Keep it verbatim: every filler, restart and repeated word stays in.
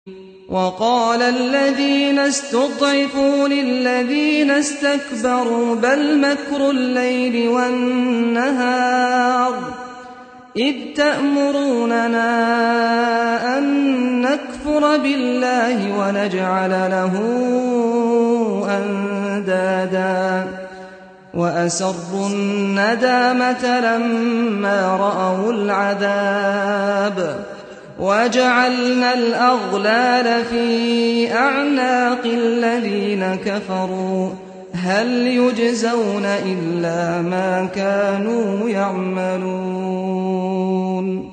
وقال الذين استضعفوا للذين استكبروا بل مكر الليل والنهار إذ تأمروننا أن نكفر بالله ونجعل له أندادا وأسروا الندامة لما رأوا العذاب وجعلنا الأغلال في أعناق الذين كفروا هل يجزون إلا ما كانوا يعملون.